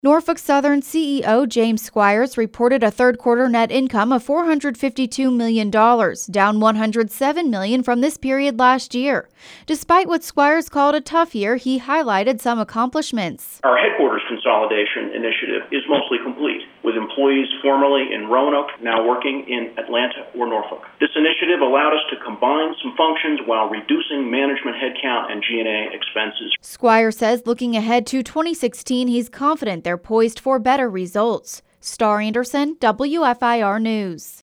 Norfolk Southern CEO James Squires reported a third-quarter net income of $452 million, down $107 million from this period last year. Despite what Squires called a tough year, he highlighted some accomplishments. Our headquarters consolidation initiative is mostly complete, with employees formerly in Roanoke now working in Atlanta or Norfolk. This initiative allowed us to combine some functions while reducing management headcount and G&A expenses. Squires says looking ahead to 2016, he's confident they're poised for better results. Star Anderson, WFIR News.